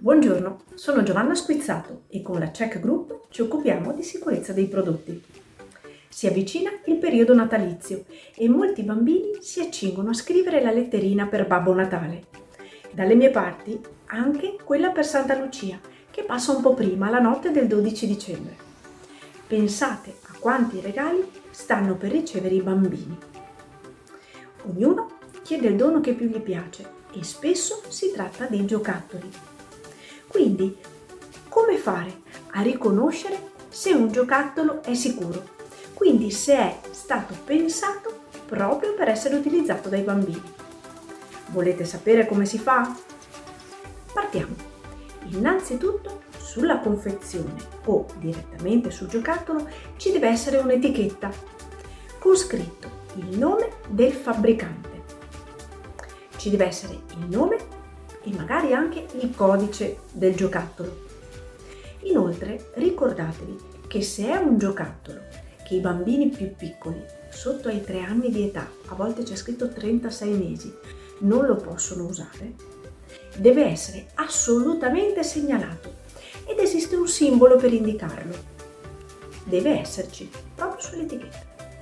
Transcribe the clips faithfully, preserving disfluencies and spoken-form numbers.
Buongiorno, sono Giovanna Squizzato e con la Check Group ci occupiamo di sicurezza dei prodotti. Si avvicina il periodo natalizio e molti bambini si accingono a scrivere la letterina per Babbo Natale. Dalle mie parti anche quella per Santa Lucia, che passa un po' prima, la notte del dodici dicembre. Pensate a quanti regali stanno per ricevere i bambini. Ognuno chiede il dono che più gli piace e spesso si tratta dei giocattoli. Quindi, come fare a riconoscere se un giocattolo è sicuro? Quindi se è stato pensato proprio per essere utilizzato dai bambini. Volete sapere come si fa? Partiamo. Innanzitutto, sulla confezione o direttamente sul giocattolo ci deve essere un'etichetta con scritto il nome del fabbricante. Ci deve essere il nome e magari anche il codice del giocattolo. Inoltre ricordatevi che se è un giocattolo che i bambini più piccoli, sotto ai tre anni di età, a volte c'è scritto trentasei mesi, non lo possono usare, deve essere assolutamente segnalato ed esiste un simbolo per indicarlo. Deve esserci proprio sull'etichetta.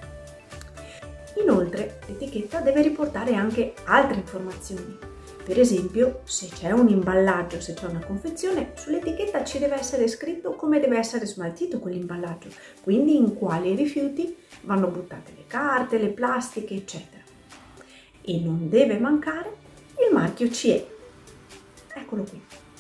Inoltre l'etichetta deve riportare anche altre informazioni. Per esempio, se c'è un imballaggio, se c'è una confezione, sull'etichetta ci deve essere scritto come deve essere smaltito quell'imballaggio, quindi in quali rifiuti vanno buttate le carte, le plastiche, eccetera. E non deve mancare il marchio C E. Eccolo qui.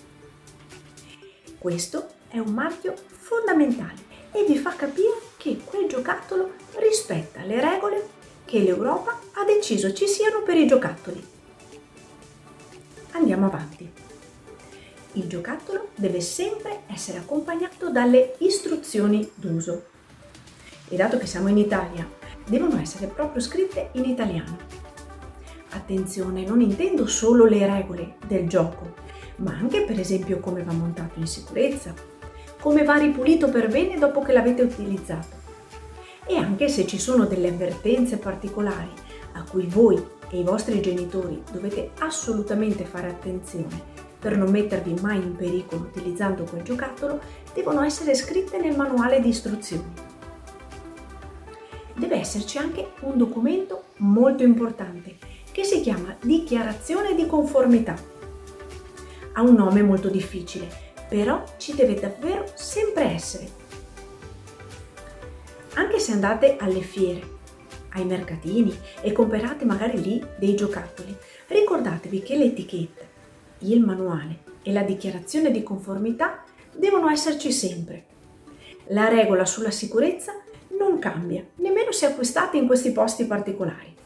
Questo è un marchio fondamentale e vi fa capire che quel giocattolo rispetta le regole che l'Europa ha deciso ci siano per i giocattoli. Andiamo avanti. Il giocattolo deve sempre essere accompagnato dalle istruzioni d'uso. E dato che siamo in Italia, devono essere proprio scritte in italiano. Attenzione, non intendo solo le regole del gioco, ma anche per esempio come va montato in sicurezza, come va ripulito per bene dopo che l'avete utilizzato. E anche se ci sono delle avvertenze particolari a cui voi e i vostri genitori dovete assolutamente fare attenzione per non mettervi mai in pericolo utilizzando quel giocattolo, devono essere scritte nel manuale di istruzioni. Deve esserci anche un documento molto importante che si chiama dichiarazione di conformità. Ha un nome molto difficile, però ci deve davvero sempre essere. Anche se andate alle fiere, ai mercatini e comprate magari lì dei giocattoli, ricordatevi che l'etichetta, il manuale e la dichiarazione di conformità devono esserci sempre. La regola sulla sicurezza non cambia, nemmeno se acquistate in questi posti particolari.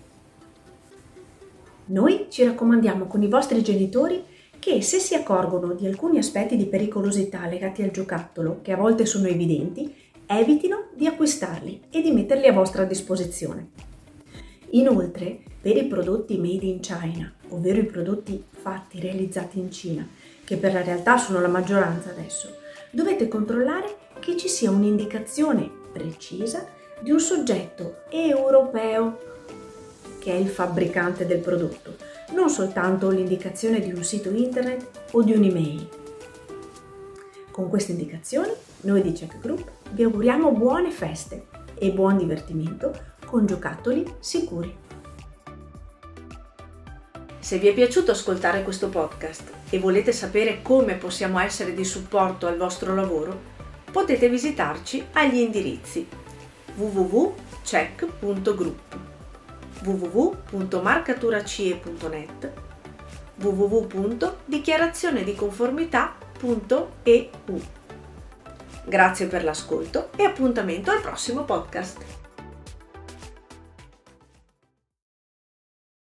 Noi ci raccomandiamo con i vostri genitori che se si accorgono di alcuni aspetti di pericolosità legati al giocattolo, che a volte sono evidenti, evitino di acquistarli e di metterli a vostra disposizione. Inoltre, per i prodotti made in China, ovvero i prodotti fatti, realizzati in Cina, che per la realtà sono la maggioranza adesso, dovete controllare che ci sia un'indicazione precisa di un soggetto europeo che è il fabbricante del prodotto, non soltanto l'indicazione di un sito internet o di un'email. Con queste indicazioni, noi di Check Group vi auguriamo buone feste e buon divertimento con giocattoli sicuri. Se vi è piaciuto ascoltare questo podcast e volete sapere come possiamo essere di supporto al vostro lavoro, potete visitarci agli indirizzi w w w punto check punto group, w w w punto marcaturacie punto net, w w w punto dichiarazione di conformità punto e u. Grazie per l'ascolto e appuntamento al prossimo podcast.